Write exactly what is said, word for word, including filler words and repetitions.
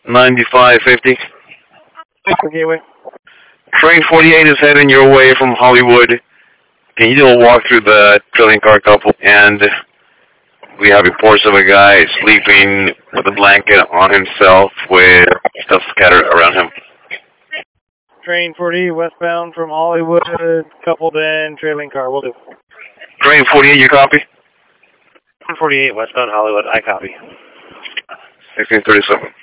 ninety-five fifty. Gateway. Train forty-eight is heading your way from Hollywood. Can you do a walk through the trailing car couple? And we have reports of a guy sleeping with a blanket on himself with stuff scattered around him. Train forty westbound from Hollywood, coupled in trailing car. Will do. Train forty-eight, you copy? forty-eight westbound Hollywood, I copy. sixteen thirty-seven.